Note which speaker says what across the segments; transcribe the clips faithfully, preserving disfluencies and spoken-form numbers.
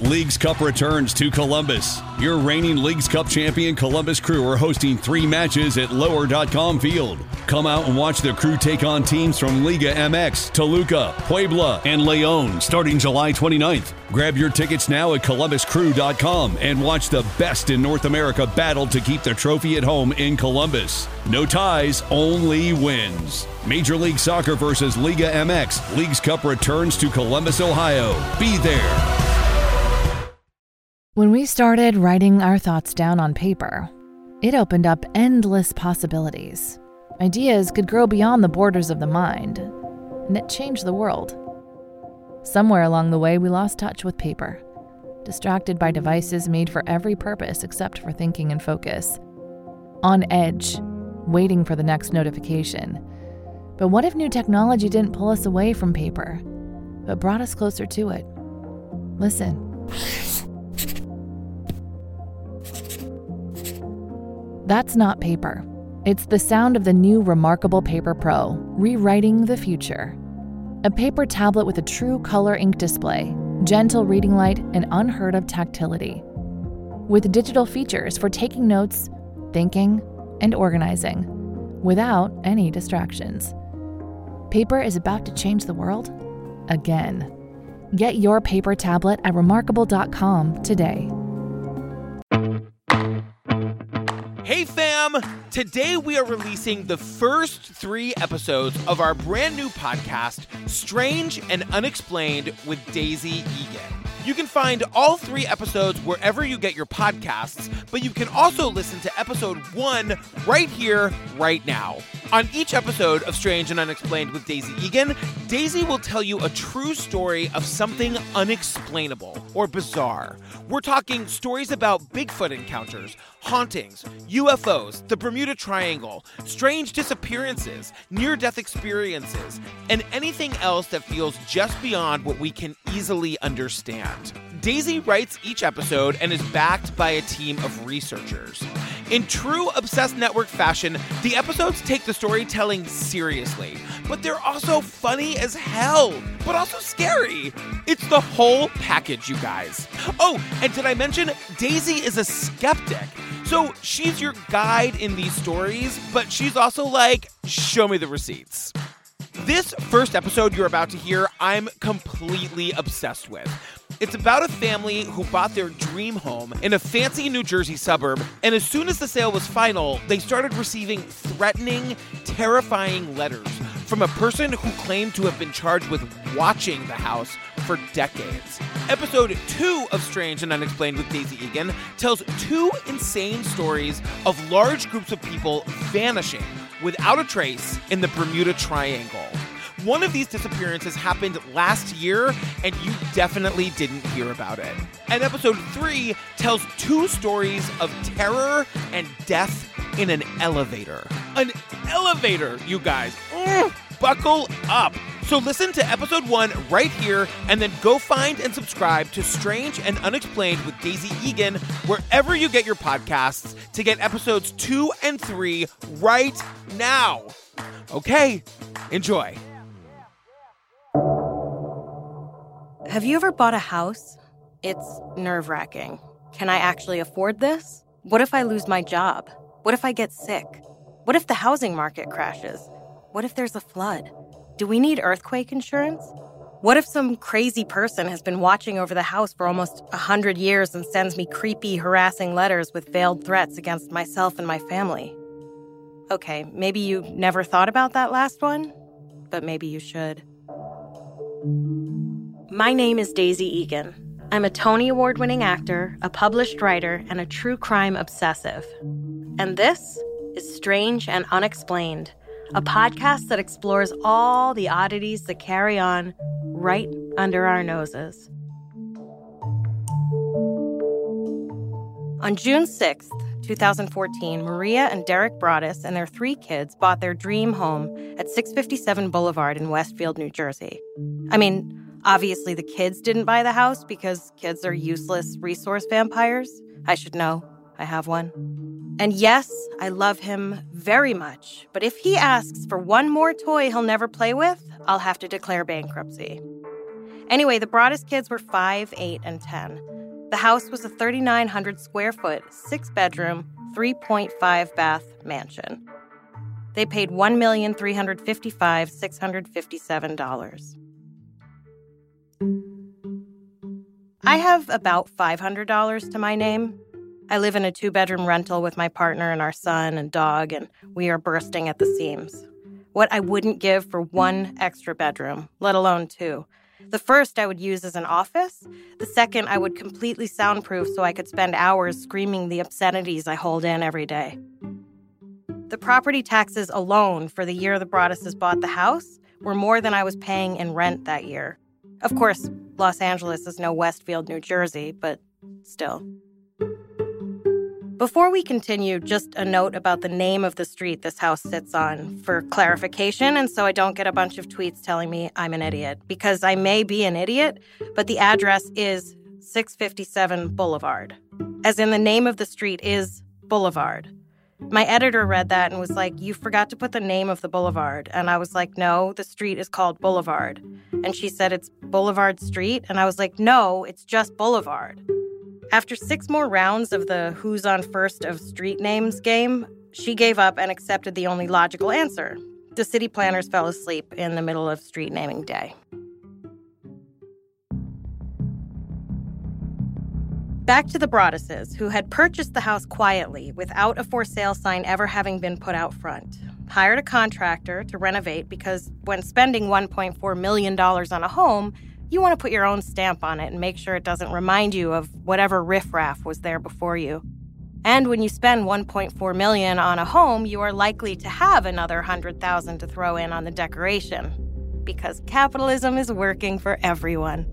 Speaker 1: Leagues Cup returns to Columbus. Your reigning Leagues Cup champion Columbus Crew are hosting three matches at lower dot com Field. Come out and watch the Crew take on teams from Liga M X, Toluca, Puebla, and León starting July twenty-ninth. Grab your tickets now at columbus crew dot com and watch the best in North America battle to keep the trophy at home in Columbus. No ties, only wins. Major League Soccer versus Liga M X. Leagues Cup returns to Columbus, Ohio. Be there.
Speaker 2: When we started writing our thoughts down on paper, it opened up endless possibilities. Ideas could grow beyond the borders of the mind, and it changed the world. Somewhere along the way, we lost touch with paper, distracted by devices made for every purpose except for thinking and focus. On edge, waiting for the next notification. But what if new technology didn't pull us away from paper, but brought us closer to it? Listen. That's not paper. It's the sound of the new Remarkable Paper Pro, rewriting the future. A paper tablet with a true color ink display, gentle reading light, and unheard of tactility. With digital features for taking notes, thinking, and organizing, without any distractions. Paper is about to change the world again. Get your paper tablet at remarkable dot com today.
Speaker 3: Hey fam! Today we are releasing the first three episodes of our brand new podcast, Strange and Unexplained with Daisy Egan. You can find all three episodes wherever you get your podcasts, but you can also listen to episode one right here, right now. On each episode of Strange and Unexplained with Daisy Egan, Daisy will tell you a true story of something unexplainable or bizarre. We're talking stories about Bigfoot encounters, hauntings, U F Os, the Bermuda Triangle, strange disappearances, near-death experiences, and anything else that feels just beyond what we can easily understand. Daisy writes each episode and is backed by a team of researchers. In true Obsessed Network fashion, the episodes take the storytelling seriously, but they're also funny as hell, but also scary. It's the whole package, you guys. Oh, and did I mention Daisy is a skeptic? So she's your guide in these stories, but she's also like, show me the receipts. This first episode you're about to hear, I'm completely obsessed with. It's about a family who bought their dream home in a fancy New Jersey suburb, and as soon as the sale was final, they started receiving threatening, terrifying letters from a person who claimed to have been charged with watching the house for decades. Episode two of Strange and Unexplained with Daisy Egan tells two insane stories of large groups of people vanishing without a trace in the Bermuda Triangle. One of these disappearances happened last year, and you definitely didn't hear about it. And episode three tells two stories of terror and death in an elevator. An elevator, you guys. Mm, buckle up. So listen to episode one right here, and then go find and subscribe to Strange and Unexplained with Daisy Egan wherever you get your podcasts to get episodes two and three right now. Okay, enjoy.
Speaker 4: Have you ever bought a house? It's nerve-wracking. Can I actually afford this? What if I lose my job? What if I get sick? What if the housing market crashes? What if there's a flood? Do we need earthquake insurance? What if some crazy person has been watching over the house for almost a hundred years and sends me creepy, harassing letters with veiled threats against myself and my family? Okay, maybe you never thought about that last one, but maybe you should. My name is Daisy Egan. I'm a Tony Award-winning actor, a published writer, and a true crime obsessive. And this is Strange and Unexplained, a podcast that explores all the oddities that carry on right under our noses. On June sixth, twenty fourteen, Maria and Derek Broaddus and their three kids bought their dream home at six fifty-seven Boulevard in Westfield, New Jersey. I mean, obviously the kids didn't buy the house because kids are useless resource vampires. I should know. I have one. And yes, I love him very much, but if he asks for one more toy he'll never play with, I'll have to declare bankruptcy. Anyway, the Broaddus kids were five, eight, and ten. The house was a thirty-nine hundred square foot, six-bedroom, three point five bath mansion. They paid one million three hundred fifty-five thousand six hundred fifty-seven dollars. I have about five hundred dollars to my name. I live in a two-bedroom rental with my partner and our son and dog, and we are bursting at the seams. What I wouldn't give for one extra bedroom, let alone two. The first I would use as an office. The second I would completely soundproof so I could spend hours screaming the obscenities I hold in every day. The property taxes alone for the year the Broadduses bought the house were more than I was paying in rent that year. Of course, Los Angeles is no Westfield, New Jersey, but still. Before we continue, just a note about the name of the street this house sits on for clarification, and so I don't get a bunch of tweets telling me I'm an idiot, because I may be an idiot, but the address is six fifty-seven Boulevard, as in the name of the street is Boulevard. My editor read that and was like, you forgot to put the name of the boulevard. And I was like, no, the street is called Boulevard. And she said it's Boulevard Street. And I was like, no, it's just Boulevard. After six more rounds of the who's on first of street names game, she gave up and accepted the only logical answer. The city planners fell asleep in the middle of street naming day. Back to the Broadduses, who had purchased the house quietly without a for sale sign ever having been put out front. Hired a contractor to renovate because when spending one point four million dollars on a home, you want to put your own stamp on it and make sure it doesn't remind you of whatever riffraff was there before you. And when you spend one point four million dollars on a home, you are likely to have another one hundred thousand dollars to throw in on the decoration because capitalism is working for everyone.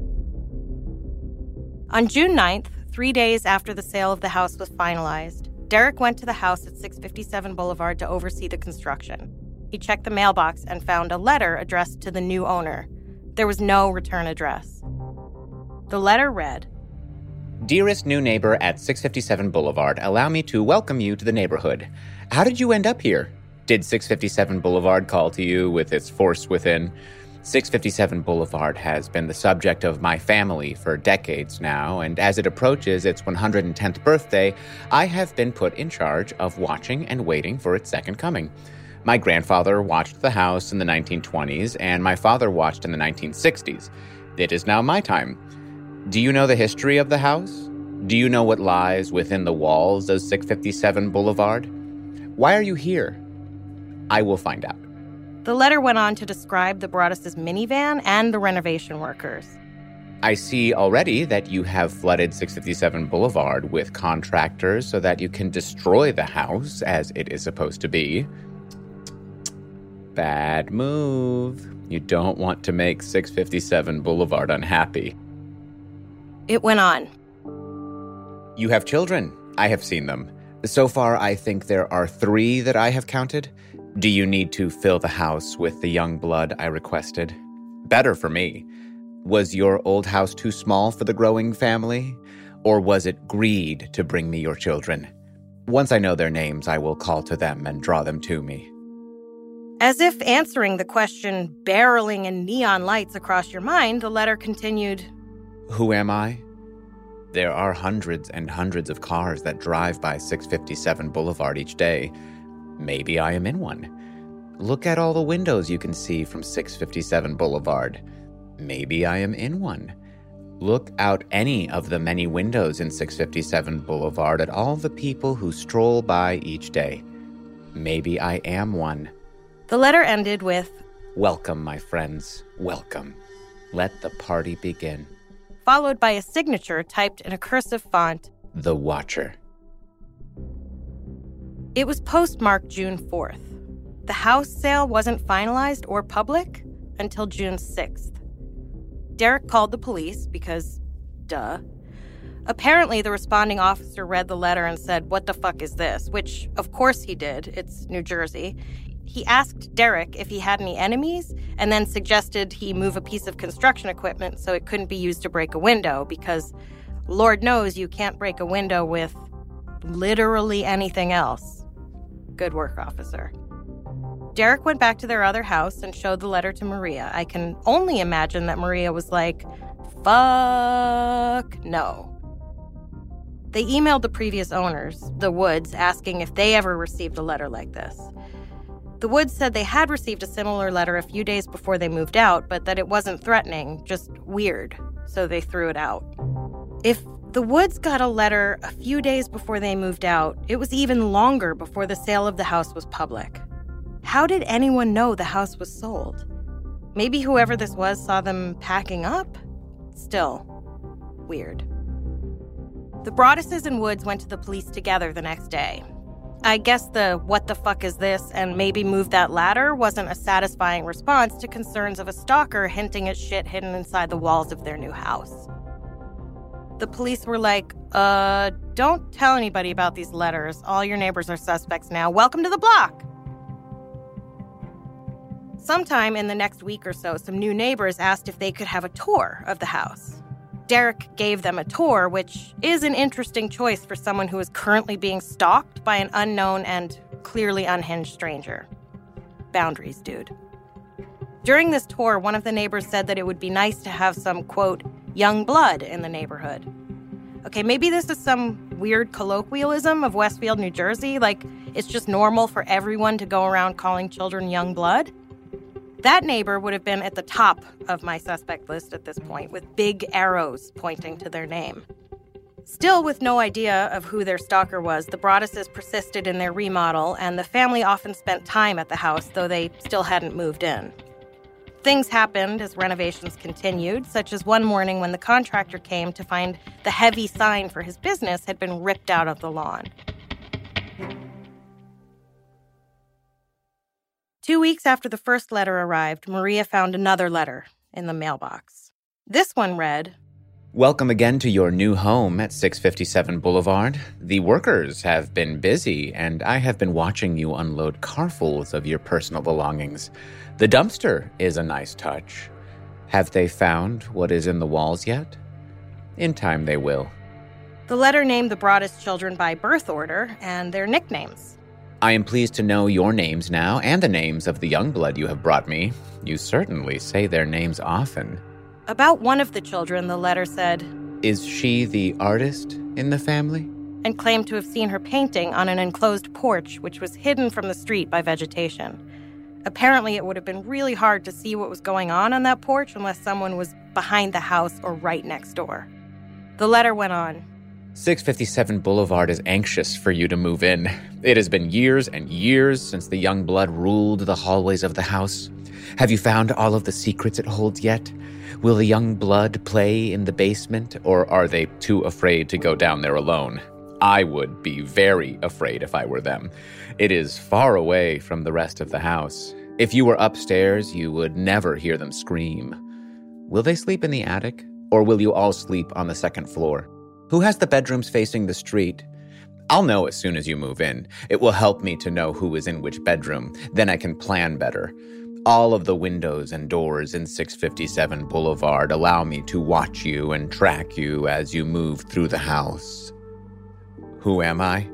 Speaker 4: On June ninth, three days after the sale of the house was finalized, Derek went to the house at six fifty-seven Boulevard to oversee the construction. He checked the mailbox and found a letter addressed to the new owner. There was no return address. The letter read,
Speaker 5: Dearest new neighbor at six fifty-seven Boulevard, allow me to welcome you to the neighborhood. How did you end up here? Did six fifty-seven Boulevard call to you with its force within? six fifty-seven Boulevard has been the subject of my family for decades now, and as it approaches its one hundred tenth birthday, I have been put in charge of watching and waiting for its second coming. My grandfather watched the house in the nineteen twenties, and my father watched in the nineteen sixties. It is now my time. Do you know the history of the house? Do you know what lies within the walls of six fifty-seven Boulevard? Why are you here? I will find out.
Speaker 4: The letter went on to describe the Broaddus' minivan and the renovation workers.
Speaker 5: I see already that you have flooded six fifty-seven Boulevard with contractors so that you can destroy the house as it is supposed to be. Bad move. You don't want to make six fifty-seven Boulevard unhappy.
Speaker 4: It went on.
Speaker 5: You have children. I have seen them. So far, I think there are three that I have counted. Do you need to fill the house with the young blood I requested? Better for me. Was your old house too small for the growing family? Or was it greed to bring me your children? Once I know their names, I will call to them and draw them to me.
Speaker 4: As if answering the question barreling in neon lights across your mind, the letter continued,
Speaker 5: Who am I? There are hundreds and hundreds of cars that drive by six fifty-seven Boulevard each day. Maybe I am in one. Look at all the windows you can see from six fifty-seven Boulevard. Maybe I am in one. Look out any of the many windows in six fifty-seven Boulevard at all the people who stroll by each day. Maybe I am one.
Speaker 4: The letter ended with,
Speaker 5: Welcome, my friends. Welcome. Let the party begin.
Speaker 4: Followed by a signature typed in a cursive font,
Speaker 5: The Watcher.
Speaker 4: It was postmarked June fourth. The house sale wasn't finalized or public until June sixth. Derek called the police because, duh. Apparently, the responding officer read the letter and said, what the fuck is this? Which, of course he did. It's New Jersey. He asked Derek if he had any enemies and then suggested he move a piece of construction equipment so it couldn't be used to break a window because Lord knows you can't break a window with literally anything else. Good work, officer. Derek went back to their other house and showed the letter to Maria. I can only imagine that Maria was like, fuck no. They emailed the previous owners, the Woods, asking if they ever received a letter like this. The Woods said they had received a similar letter a few days before they moved out, but that it wasn't threatening, just weird, so they threw it out. If the Woods got a letter a few days before they moved out, it was even longer before the sale of the house was public. How did anyone know the house was sold? Maybe whoever this was saw them packing up? Still, weird. The Broadduses and Woods went to the police together the next day. I guess the what the fuck is this and maybe move that ladder wasn't a satisfying response to concerns of a stalker hinting at shit hidden inside the walls of their new house. The police were like, uh, don't tell anybody about these letters. All your neighbors are suspects now. Welcome to the block. Sometime in the next week or so, some new neighbors asked if they could have a tour of the house. Derek gave them a tour, which is an interesting choice for someone who is currently being stalked by an unknown and clearly unhinged stranger. Boundaries, dude. During this tour, one of the neighbors said that it would be nice to have some, quote, young blood in the neighborhood. Okay, maybe this is some weird colloquialism of Westfield, New Jersey, like it's just normal for everyone to go around calling children young blood. That neighbor would have been at the top of my suspect list at this point, with big arrows pointing to their name. Still, with no idea of who their stalker was, the Broadduses persisted in their remodel, and the family often spent time at the house, though they still hadn't moved in. Things happened as renovations continued, such as one morning when the contractor came to find the heavy sign for his business had been ripped out of the lawn. Two weeks after the first letter arrived, Maria found another letter in the mailbox. This one read,
Speaker 5: Welcome again to your new home at six fifty-seven Boulevard. The workers have been busy, and I have been watching you unload carfuls of your personal belongings. The dumpster is a nice touch. Have they found what is in the walls yet? In time they will.
Speaker 4: The letter named the Broaddus children by birth order and their nicknames.
Speaker 5: I am pleased to know your names now and the names of the young blood you have brought me. You certainly say their names often.
Speaker 4: About one of the children, the letter said,
Speaker 5: Is she the artist in the family?
Speaker 4: And claimed to have seen her painting on an enclosed porch, which was hidden from the street by vegetation. Apparently, it would have been really hard to see what was going on on that porch unless someone was behind the house or right next door. The letter went on.
Speaker 5: six fifty-seven Boulevard is anxious for you to move in. It has been years and years since the young blood ruled the hallways of the house. Have you found all of the secrets it holds yet? Will the young blood play in the basement, or are they too afraid to go down there alone? I would be very afraid if I were them. It is far away from the rest of the house. If you were upstairs, you would never hear them scream. Will they sleep in the attic, or will you all sleep on the second floor? Who has the bedrooms facing the street? I'll know as soon as you move in. It will help me to know who is in which bedroom. Then I can plan better. All of the windows and doors in six fifty-seven Boulevard allow me to watch you and track you as you move through the house. Who am I?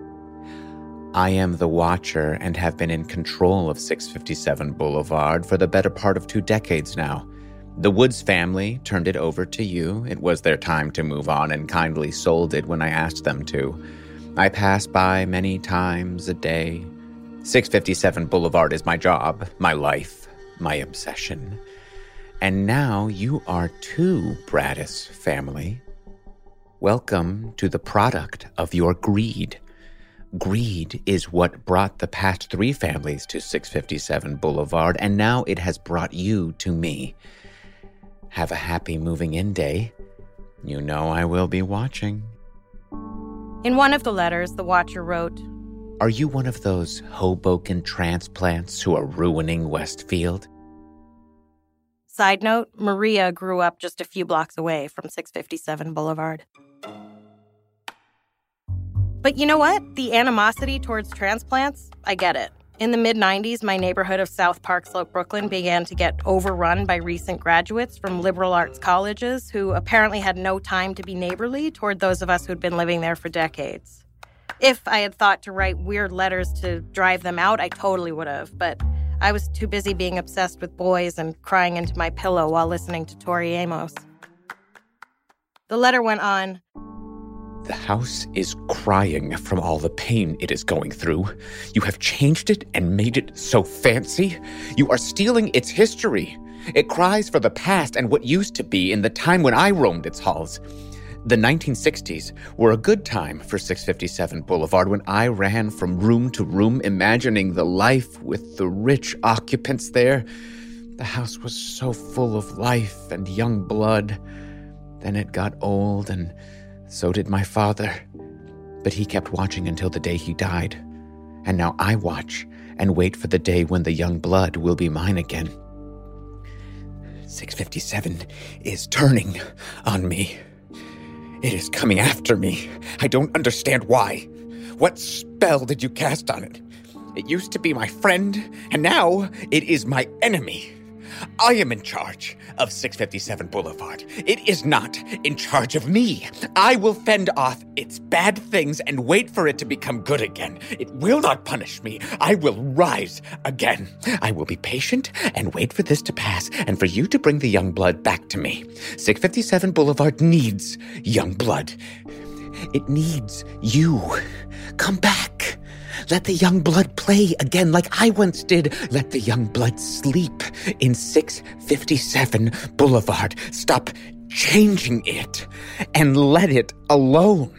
Speaker 5: I am the Watcher and have been in control of six fifty-seven Boulevard for the better part of two decades now. The Woods family turned it over to you. It was their time to move on and kindly sold it when I asked them to. I pass by many times a day. six fifty-seven Boulevard is my job, my life, my obsession. And now you are too, Broaddus family. Welcome to the product of your greed. Greed is what brought the past three families to six fifty-seven Boulevard, and now it has brought you to me. Have a happy moving in day. You know I will be watching.
Speaker 4: In one of the letters, the Watcher wrote,
Speaker 5: Are you one of those Hoboken transplants who are ruining Westfield?
Speaker 4: Side note, Maria grew up just a few blocks away from six fifty-seven Boulevard. But you know what? The animosity towards transplants, I get it. In the mid nineties, my neighborhood of South Park Slope, Brooklyn began to get overrun by recent graduates from liberal arts colleges who apparently had no time to be neighborly toward those of us who'd been living there for decades. If I had thought to write weird letters to drive them out, I totally would have, but I was too busy being obsessed with boys and crying into my pillow while listening to Tori Amos. The letter went on.
Speaker 5: The house is crying from all the pain it is going through. You have changed it and made it so fancy. You are stealing its history. It cries for the past and what used to be in the time when I roamed its halls. The nineteen sixties were a good time for six fifty-seven Boulevard when I ran from room to room imagining the life with the rich occupants there. The house was so full of life and young blood. Then it got old, and so did my father. But he kept watching until the day he died. And now I watch and wait for the day when the young blood will be mine again. six fifty-seven is turning on me. It is coming after me. I don't understand why. What spell did you cast on it? It used to be my friend, and now it is my enemy. I am in charge of six fifty-seven Boulevard. It is not in charge of me. I will fend off its bad things and wait for it to become good again. It will not punish me. I will rise again. I will be patient and wait for this to pass and for you to bring the young blood back to me. six fifty-seven Boulevard needs young blood. It needs you. Come back. Let the young blood play again like I once did. Let the young blood sleep in six fifty-seven Boulevard. Stop changing it and let it alone.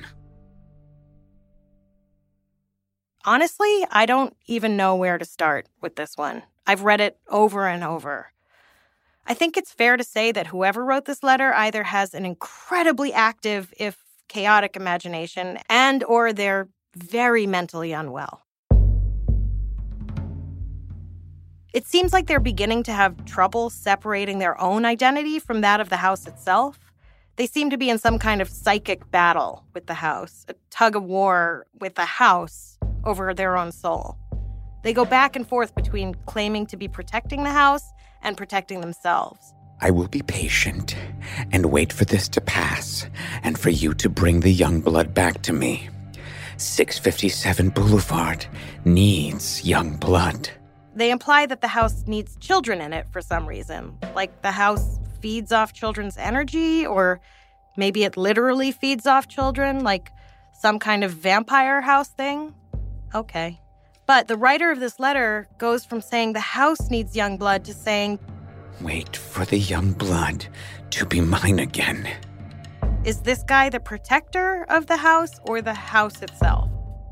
Speaker 4: Honestly, I don't even know where to start with this one. I've read it over and over. I think it's fair to say that whoever wrote this letter either has an incredibly active, if chaotic imagination, and or they're very mentally unwell. It seems like they're beginning to have trouble separating their own identity from that of the house itself. They seem to be in some kind of psychic battle with the house, a tug of war with the house over their own soul. They go back and forth between claiming to be protecting the house and protecting themselves.
Speaker 5: I will be patient and wait for this to pass and for you to bring the young blood back to me. six fifty-seven Boulevard needs young blood.
Speaker 4: They imply that the house needs children in it for some reason. Like the house feeds off children's energy, or maybe it literally feeds off children, like some kind of vampire house thing. Okay. But the writer of this letter goes from saying the house needs young blood to saying,
Speaker 5: wait for the young blood to be mine again.
Speaker 4: Is this guy the protector of the house or the house itself?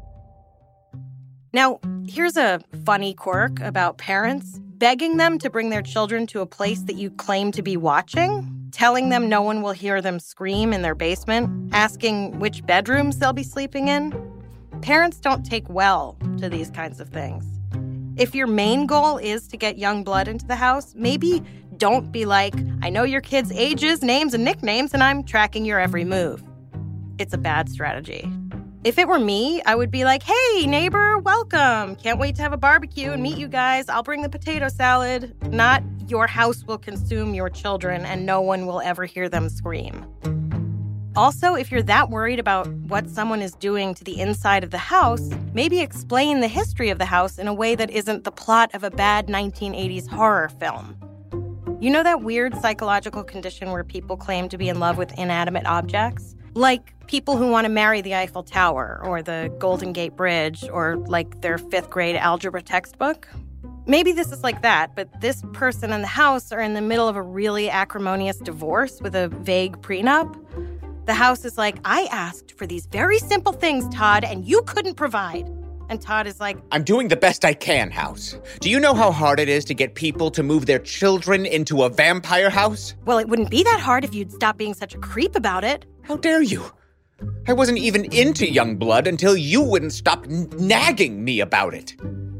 Speaker 4: Now, here's a funny quirk about parents. Begging them to bring their children to a place that you claim to be watching, telling them no one will hear them scream in their basement, asking which bedrooms they'll be sleeping in. Parents don't take well to these kinds of things. If your main goal is to get young blood into the house, maybe don't be like, I know your kids' ages, names, and nicknames, and I'm tracking your every move. It's a bad strategy. If it were me, I would be like, hey, neighbor, welcome. Can't wait to have a barbecue and meet you guys. I'll bring the potato salad. Not your house will consume your children and no one will ever hear them scream. Also, if you're that worried about what someone is doing to the inside of the house, maybe explain the history of the house in a way that isn't the plot of a bad nineteen eighties horror film. You know that weird psychological condition where people claim to be in love with inanimate objects? Like people who want to marry the Eiffel Tower or the Golden Gate Bridge or like their fifth grade algebra textbook? Maybe this is like that, but this person and the house are in the middle of a really acrimonious divorce with a vague prenup. The house is like, I asked for these very simple things, Todd, and you couldn't provide. And Todd is like,
Speaker 5: I'm doing the best I can, house. Do you know how hard it is to get people to move their children into a vampire house?
Speaker 4: Well, it wouldn't be that hard if you'd stop being such a creep about it.
Speaker 5: How dare you? I wasn't even into young blood until you wouldn't stop n- nagging me about it.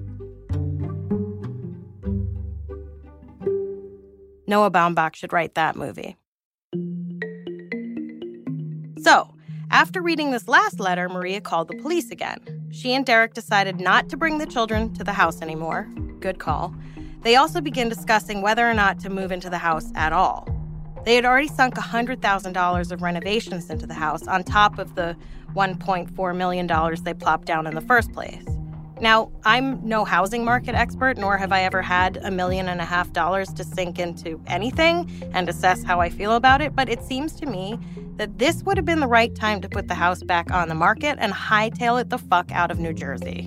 Speaker 4: Noah Baumbach should write that movie. So, after reading this last letter, Maria called the police again. She and Derek decided not to bring the children to the house anymore. Good call. They also began discussing whether or not to move into the house at all. They had already sunk one hundred thousand dollars of renovations into the house on top of the one point four million dollars they plopped down in the first place. Now, I'm no housing market expert, nor have I ever had a million and a half dollars to sink into anything and assess how I feel about it, but it seems to me that this would have been the right time to put the house back on the market and hightail it the fuck out of New Jersey.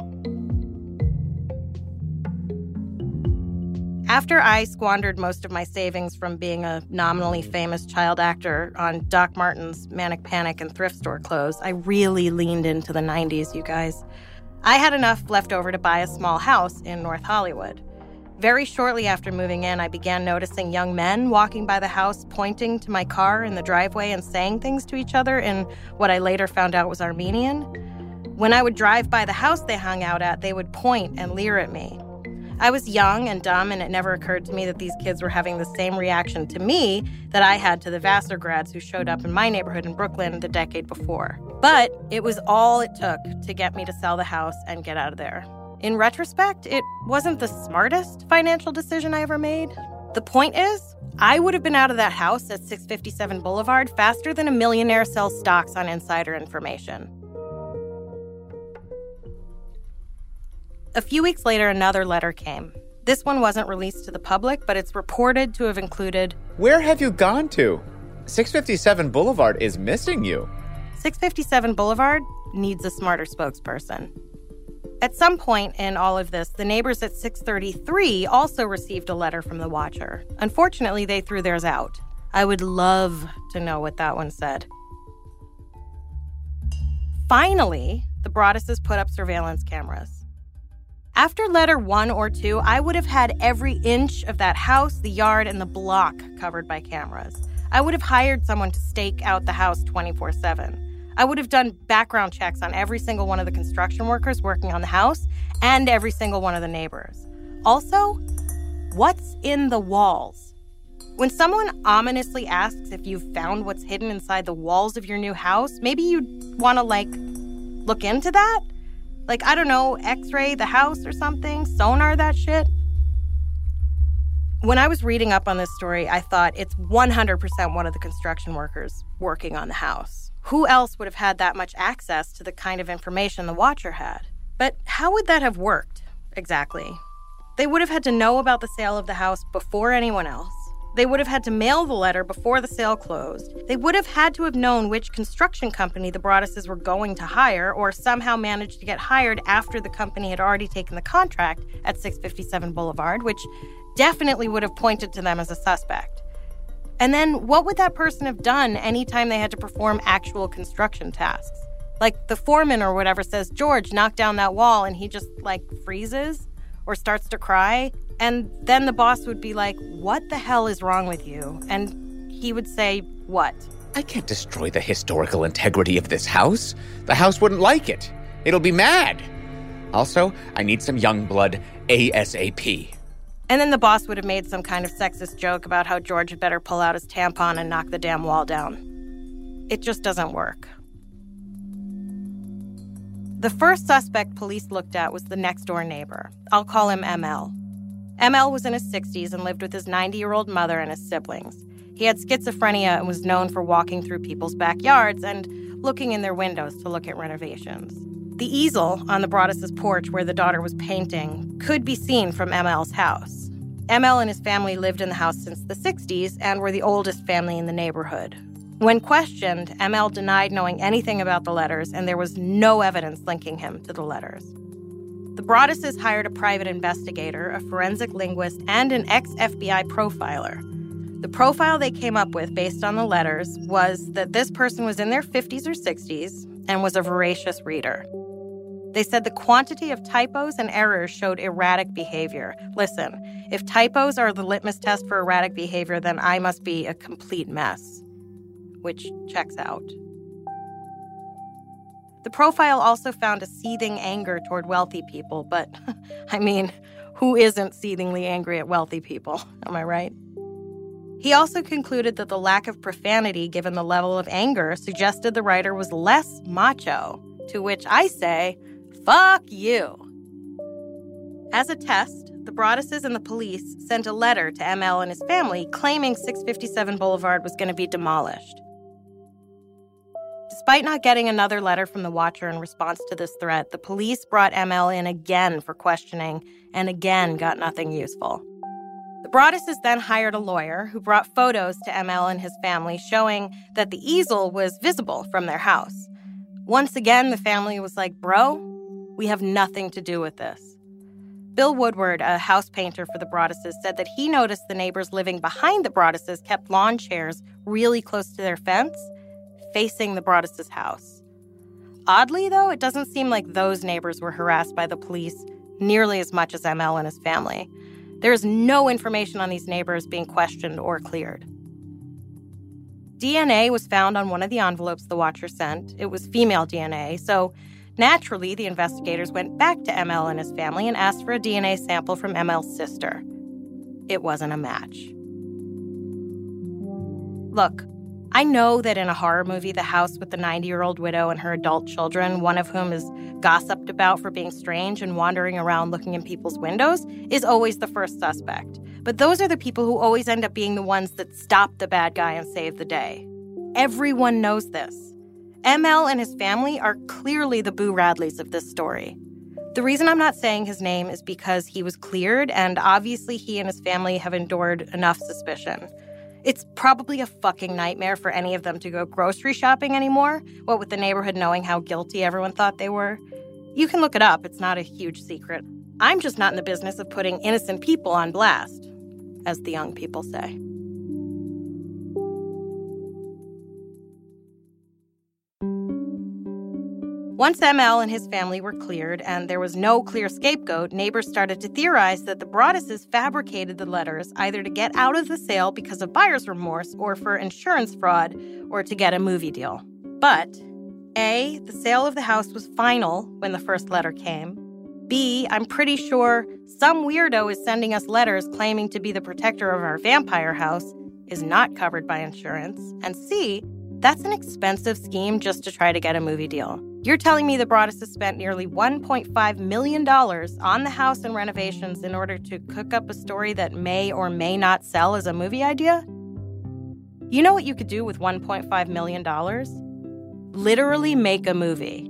Speaker 4: After I squandered most of my savings from being a nominally famous child actor on Doc Martens' Manic Panic and thrift store clothes, I really leaned into the nineties, you guys. I had enough left over to buy a small house in North Hollywood. Very shortly after moving in, I began noticing young men walking by the house, pointing to my car in the driveway and saying things to each other in what I later found out was Armenian. When I would drive by the house they hung out at, they would point and leer at me. I was young and dumb, and it never occurred to me that these kids were having the same reaction to me that I had to the Vassar grads who showed up in my neighborhood in Brooklyn the decade before. But it was all it took to get me to sell the house and get out of there. In retrospect, it wasn't the smartest financial decision I ever made. The point is, I would have been out of that house at six fifty-seven Boulevard faster than a millionaire sells stocks on insider information. A few weeks later, another letter came. This one wasn't released to the public, but it's reported to have included,
Speaker 5: "Where have you gone to? six fifty-seven Boulevard is missing you."
Speaker 4: six fifty-seven Boulevard needs a smarter spokesperson. At some point in all of this, the neighbors at six thirty-three also received a letter from the Watcher. Unfortunately, they threw theirs out. I would love to know what that one said. Finally, the Broadduses put up surveillance cameras. After letter one or two, I would have had every inch of that house, the yard, and the block covered by cameras. I would have hired someone to stake out the house twenty-four seven. I would have done background checks on every single one of the construction workers working on the house and every single one of the neighbors. Also, what's in the walls? When someone ominously asks if you've found what's hidden inside the walls of your new house, maybe you'd want to, like, look into that? Like, I don't know, x-ray the house or something, sonar that shit. When I was reading up on this story, I thought it's one hundred percent one of the construction workers working on the house. Who else would have had that much access to the kind of information the Watcher had? But how would that have worked, exactly? They would have had to know about the sale of the house before anyone else. They would have had to mail the letter before the sale closed. They would have had to have known which construction company the Broadduses were going to hire, or somehow managed to get hired after the company had already taken the contract at six fifty-seven Boulevard, which definitely would have pointed to them as a suspect. And then what would that person have done anytime they had to perform actual construction tasks? Like the foreman or whatever says, "George, knock down that wall," and he just, like, freezes or starts to cry. And then the boss would be like, "What the hell is wrong with you?" And he would say, "What?"
Speaker 5: "I can't destroy the historical integrity of this house. The house wouldn't like it. It'll be mad. Also, I need some young blood ASAP."
Speaker 4: And then the boss would have made some kind of sexist joke about how George had better pull out his tampon and knock the damn wall down. It just doesn't work. The first suspect police looked at was the next-door neighbor. I'll call him M L. M L was in his sixties and lived with his ninety-year-old mother and his siblings. He had schizophrenia and was known for walking through people's backyards and looking in their windows to look at renovations. The easel on the Broadduses' porch where the daughter was painting could be seen from M L's house. M L and his family lived in the house since the sixties and were the oldest family in the neighborhood. When questioned, M L denied knowing anything about the letters, and there was no evidence linking him to the letters. The Broadduses hired a private investigator, a forensic linguist, and an ex-F B I profiler. The profile they came up with based on the letters was that this person was in their fifties or sixties and was a voracious reader. They said the quantity of typos and errors showed erratic behavior. Listen, if typos are the litmus test for erratic behavior, then I must be a complete mess. Which checks out. The profile also found a seething anger toward wealthy people, but, I mean, who isn't seethingly angry at wealthy people? Am I right? He also concluded that the lack of profanity, given the level of anger, suggested the writer was less macho, to which I say, fuck you. As a test, the Broadduses and the police sent a letter to M L and his family claiming six fifty-seven Boulevard was going to be demolished. Despite not getting another letter from the Watcher in response to this threat, the police brought M L in again for questioning and again got nothing useful. The Broadduses then hired a lawyer who brought photos to M L and his family showing that the easel was visible from their house. Once again, the family was like, bro, we have nothing to do with this. Bill Woodward, a house painter for the Broadduses, said that he noticed the neighbors living behind the Broadduses kept lawn chairs really close to their fence, facing the Broadduses' house. Oddly, though, it doesn't seem like those neighbors were harassed by the police nearly as much as M L and his family. There is no information on these neighbors being questioned or cleared. D N A was found on one of the envelopes the Watcher sent. It was female D N A, so naturally, the investigators went back to M L and his family and asked for a D N A sample from M L's sister. It wasn't a match. Look, I know that in a horror movie, the house with the ninety-year-old widow and her adult children, one of whom is gossiped about for being strange and wandering around looking in people's windows, is always the first suspect. But those are the people who always end up being the ones that stop the bad guy and save the day. Everyone knows this. M L and his family are clearly the Boo Radleys of this story. The reason I'm not saying his name is because he was cleared, and obviously he and his family have endured enough suspicion. It's probably a fucking nightmare for any of them to go grocery shopping anymore, what with the neighborhood knowing how guilty everyone thought they were. You can look it up, it's not a huge secret. I'm just not in the business of putting innocent people on blast, as the young people say. Once M L and his family were cleared and there was no clear scapegoat, neighbors started to theorize that the Broadduses fabricated the letters either to get out of the sale because of buyer's remorse or for insurance fraud or to get a movie deal. But A, the sale of the house was final when the first letter came. B, I'm pretty sure some weirdo is sending us letters claiming to be the protector of our vampire house is not covered by insurance. And C, that's an expensive scheme just to try to get a movie deal. You're telling me the Broadduses spent nearly one point five million dollars on the house and renovations in order to cook up a story that may or may not sell as a movie idea? You know what you could do with one point five million dollars? Literally make a movie.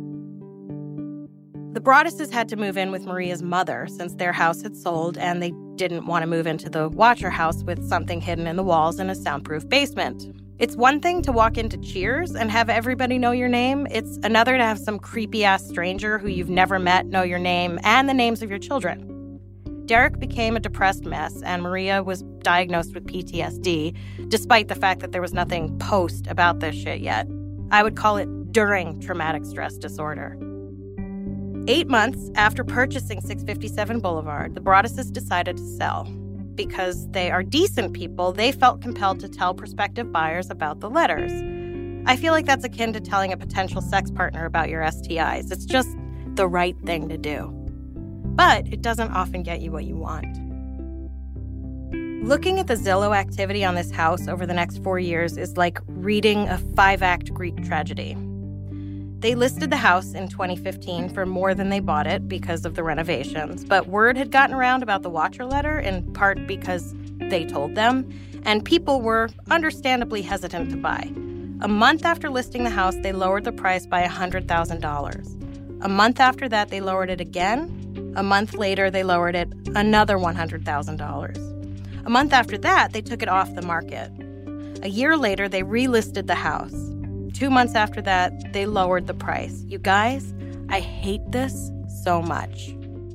Speaker 4: The Broadduses had to move in with Maria's mother since their house had sold and they didn't want to move into the Watcher house with something hidden in the walls and a soundproof basement. It's one thing to walk into Cheers and have everybody know your name. It's another to have some creepy-ass stranger who you've never met know your name and the names of your children. Derek became a depressed mess, and Maria was diagnosed with P T S D, despite the fact that there was nothing post about this shit yet. I would call it during traumatic stress disorder. Eight months after purchasing six fifty-seven Boulevard, the Broadduses decided to sell. Because they are decent people, they felt compelled to tell prospective buyers about the letters. I feel like that's akin to telling a potential sex partner about your S T Is. It's just the right thing to do. But it doesn't often get you what you want. Looking at the Zillow activity on this house over the next four years is like reading a five-act Greek tragedy. They listed the house in twenty fifteen for more than they bought it because of the renovations, but word had gotten around about the Watcher letter, in part because they told them, and people were understandably hesitant to buy. A month after listing the house, they lowered the price by one hundred thousand dollars. A month after that, they lowered it again. A month later, they lowered it another one hundred thousand dollars. A month after that, they took it off the market. A year later, they relisted the house. Two months after that, they lowered the price. You guys, I hate this so much.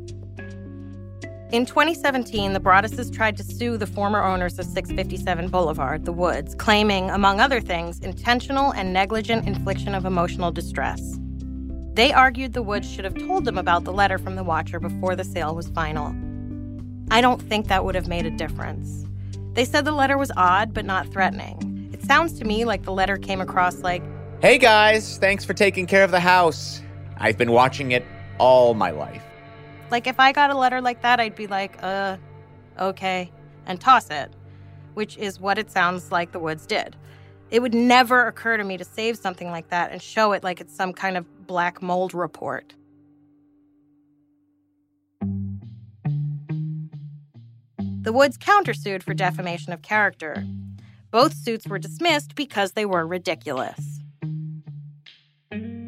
Speaker 4: In twenty seventeen, the Broadduses tried to sue the former owners of six fifty-seven Boulevard, the Woods, claiming, among other things, intentional and negligent infliction of emotional distress. They argued the Woods should have told them about the letter from the Watcher before the sale was final. I don't think that would have made a difference. They said the letter was odd but not threatening. It sounds to me like the letter came across like,
Speaker 5: "Hey guys, thanks for taking care of the house. I've been watching it all my life."
Speaker 4: Like if I got a letter like that, I'd be like, uh, okay, and toss it, which is what it sounds like the Woods did. It would never occur to me to save something like that and show it like it's some kind of black mold report. The Woods countersued for defamation of character. Both suits were dismissed because they were ridiculous.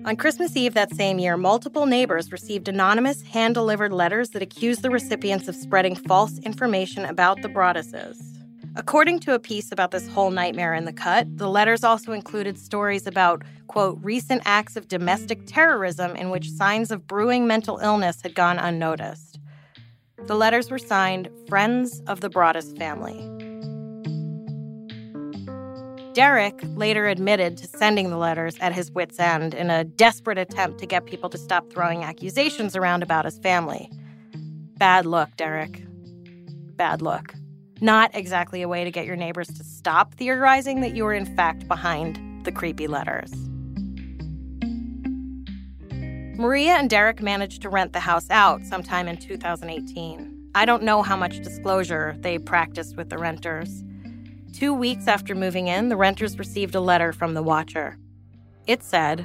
Speaker 4: On Christmas Eve that same year, multiple neighbors received anonymous, hand-delivered letters that accused the recipients of spreading false information about the Broadduses. According to a piece about this whole nightmare in The Cut, the letters also included stories about, quote, recent acts of domestic terrorism in which signs of brewing mental illness had gone unnoticed. The letters were signed, Friends of the Broaddus Family. Derek later admitted to sending the letters at his wit's end in a desperate attempt to get people to stop throwing accusations around about his family. Bad look, Derek. Bad look. Not exactly a way to get your neighbors to stop theorizing that you were in fact behind the creepy letters. Maria and Derek managed to rent the house out sometime in two thousand eighteen. I don't know how much disclosure they practiced with the renters. Two weeks after moving in, the renters received a letter from the Watcher. It said,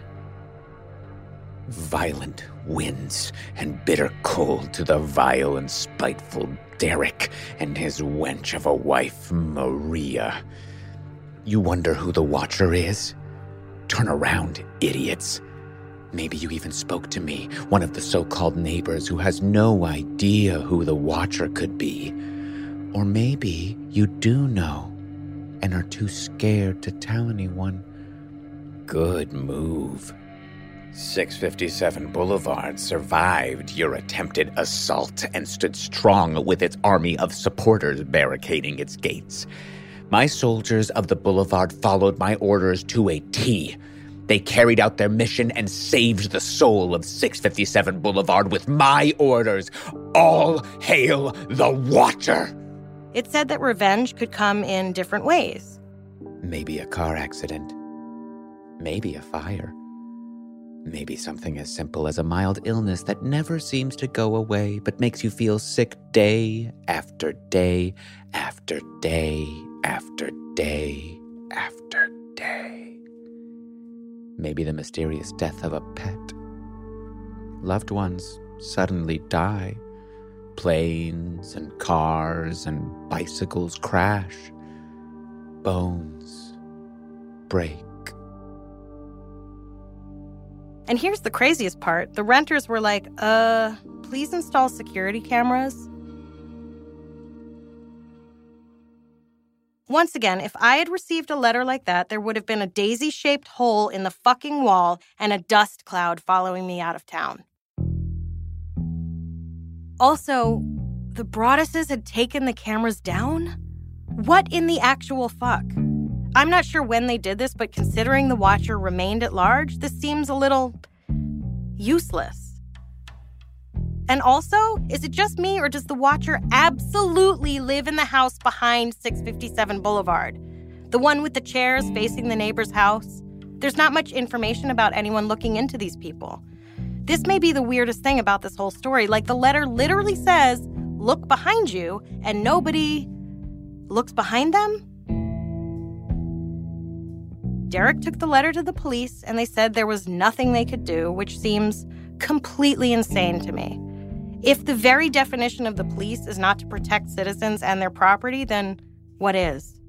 Speaker 5: violent winds and bitter cold to the vile and spiteful Derek and his wench of a wife, Maria. You wonder who the Watcher is? Turn around, idiots. Maybe you even spoke to me, one of the so-called neighbors who has no idea who the Watcher could be. Or maybe you do know and are too scared to tell anyone. Good move. six fifty-seven Boulevard survived your attempted assault and stood strong with its army of supporters barricading its gates. My soldiers of the Boulevard followed my orders to a T. They carried out their mission and saved the soul of six fifty-seven Boulevard with my orders. All hail the Watcher!
Speaker 4: It said that revenge could come in different ways.
Speaker 5: Maybe a car accident. Maybe a fire. Maybe something as simple as a mild illness that never seems to go away but makes you feel sick day after day after day after day after day. Maybe the mysterious death of a pet. Loved ones suddenly die. Planes and cars and bicycles crash. Bones break.
Speaker 4: And here's the craziest part. The renters were like, uh, please install security cameras. Once again, if I had received a letter like that, there would have been a daisy-shaped hole in the fucking wall and a dust cloud following me out of town. Also, the Broadduses had taken the cameras down? What in the actual fuck? I'm not sure when they did this, but considering the Watcher remained at large, this seems a little useless. And also, is it just me, or does the Watcher absolutely live in the house behind six fifty-seven Boulevard? The one with the chairs facing the neighbor's house? There's not much information about anyone looking into these people. This may be the weirdest thing about this whole story. Like, the letter literally says, look behind you, and nobody looks behind them? Derek took the letter to the police, and they said there was nothing they could do, which seems completely insane to me. If the very definition of the police is not to protect citizens and their property, then what is?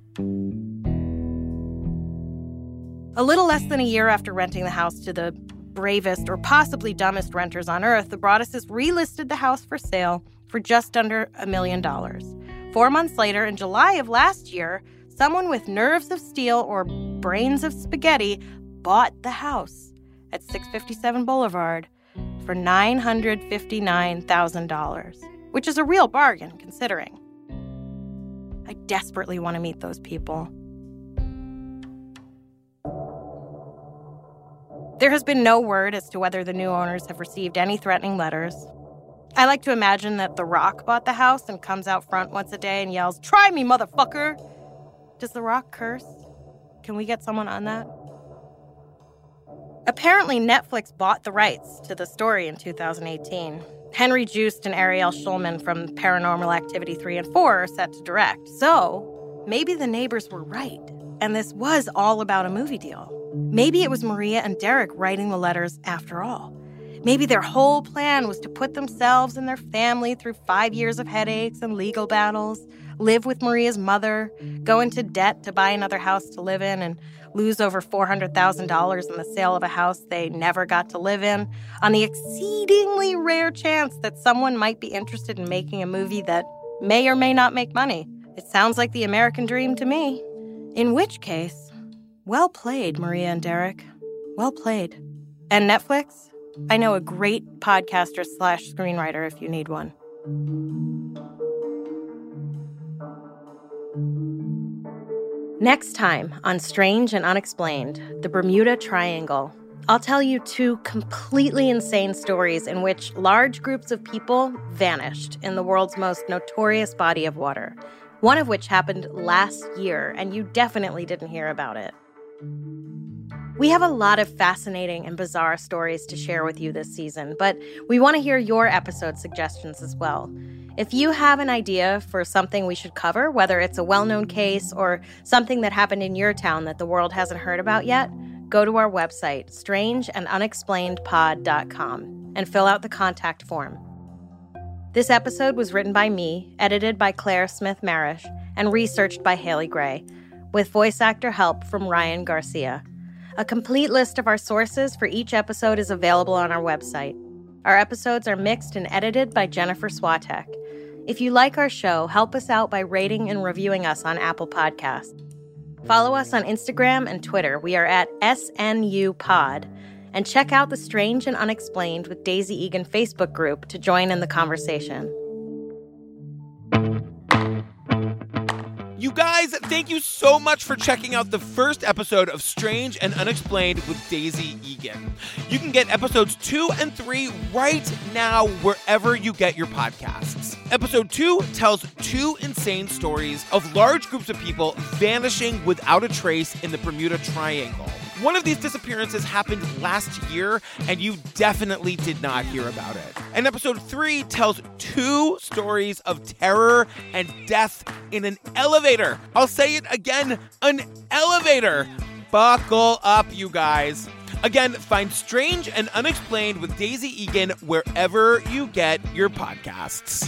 Speaker 4: A little less than a year after renting the house to the bravest or possibly dumbest renters on earth, the Broadduses relisted the house for sale for just under a million dollars. Four months later, in July of last year, someone with nerves of steel or brains of spaghetti bought the house at six fifty-seven Boulevard for nine hundred fifty-nine thousand dollars, which is a real bargain considering. I desperately want to meet those people. There has been no word as to whether the new owners have received any threatening letters. I like to imagine that The Rock bought the house and comes out front once a day and yells, "Try me, motherfucker!" Does The Rock curse? Can we get someone on that? Apparently, Netflix bought the rights to the story in two thousand eighteen. Henry Joost and Ariel Schulman from Paranormal Activity three and four are set to direct. So, maybe the neighbors were right, and this was all about a movie deal. Maybe it was Maria and Derek writing the letters after all. Maybe their whole plan was to put themselves and their family through five years of headaches and legal battles, live with Maria's mother, go into debt to buy another house to live in, and lose over four hundred thousand dollars in the sale of a house they never got to live in, on the exceedingly rare chance that someone might be interested in making a movie that may or may not make money. It sounds like the American dream to me. In which case, well played, Maria and Derek. Well played. And Netflix, I know a great podcaster slash screenwriter if you need one. Next time on Strange and Unexplained, the Bermuda Triangle, I'll tell you two completely insane stories in which large groups of people vanished in the world's most notorious body of water, one of which happened last year, and you definitely didn't hear about it. We have a lot of fascinating and bizarre stories to share with you this season, but we want to hear your episode suggestions as well. If you have an idea for something we should cover, whether it's a well-known case or something that happened in your town that the world hasn't heard about yet, go to our website, strange and unexplained pod dot com, and fill out the contact form. This episode was written by me, edited by Claire Smith Marish, and researched by Haley Gray, with voice actor help from Ryan Garcia. A complete list of our sources for each episode is available on our website. Our episodes are mixed and edited by Jennifer Swatek. If you like our show, help us out by rating and reviewing us on Apple Podcasts. Follow us on Instagram and Twitter. We are at S N U Pod. And check out the Strange and Unexplained with Daisy Egan Facebook group to join in the conversation.
Speaker 3: You guys, thank you so much for checking out the first episode of Strange and Unexplained with Daisy Egan. You can get episodes two and three right now wherever you get your podcasts. Episode two tells two insane stories of large groups of people vanishing without a trace in the Bermuda Triangle. One of these disappearances happened last year, and you definitely did not hear about it. And episode three tells two stories of terror and death in an elevator. I'll say it again, an elevator. Buckle up, you guys. Again, find Strange and Unexplained with Daisy Egan wherever you get your podcasts.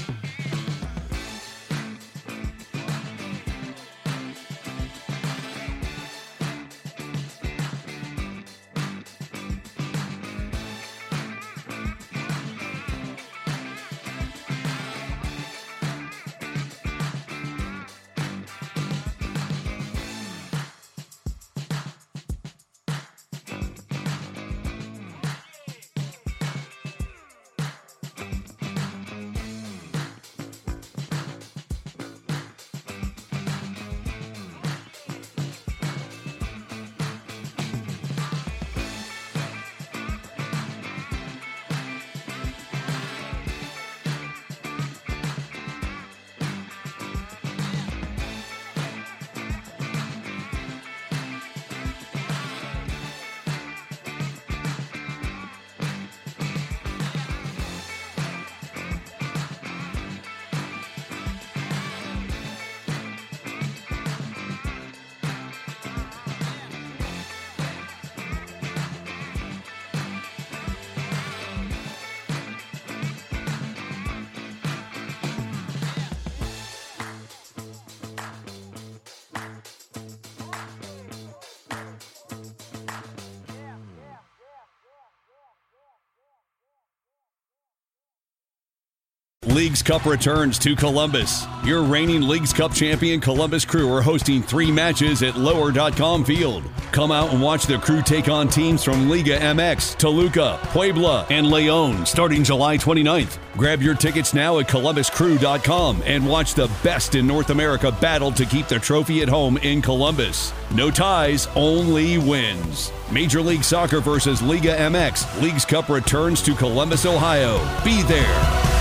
Speaker 1: Leagues Cup returns to Columbus. Your reigning Leagues Cup champion Columbus Crew are hosting three matches at lower dot com field. Come out and watch the Crew take on teams from Liga M X, Toluca, Puebla, and León starting July twenty-ninth. Grab your tickets now at columbus crew dot com and watch the best in North America battle to keep the trophy at home in Columbus. No ties, only wins. Major League Soccer versus Liga M X. Leagues Cup returns to Columbus, Ohio. Be there.